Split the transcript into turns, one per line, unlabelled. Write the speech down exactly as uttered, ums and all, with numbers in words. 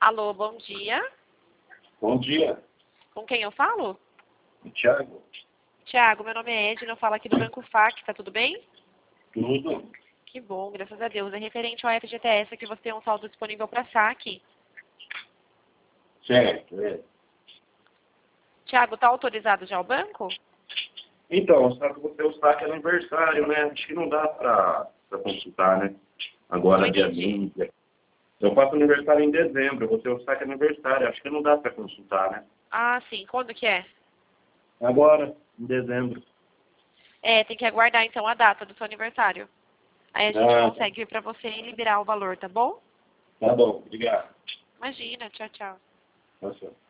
Alô, bom dia.
Bom dia,
Com quem eu falo?
Thiago.
Tiago, meu nome é Edna, eu falo aqui do Banco F A C, tá tudo bem?
Tudo?
Que bom, graças a Deus. É referente ao F G T S que você tem um saldo disponível para saque.
Certo, é.
Tiago, tá autorizado já o banco?
Então, só que você o saque é aniversário, né? Acho que não dá pra, pra consultar, né? Agora,
Não
dia
entendi.
vinte. Eu faço aniversário em dezembro, você o saque é aniversário. Acho que não dá pra consultar, né?
Ah, sim. Quando que é?
Agora, em dezembro.
É, tem que aguardar então a data do seu aniversário. Aí a gente
Ah, tá,
consegue vir para você e liberar o valor, tá bom?
tá bom, obrigado.
Imagina, tchau, tchau.
Nossa.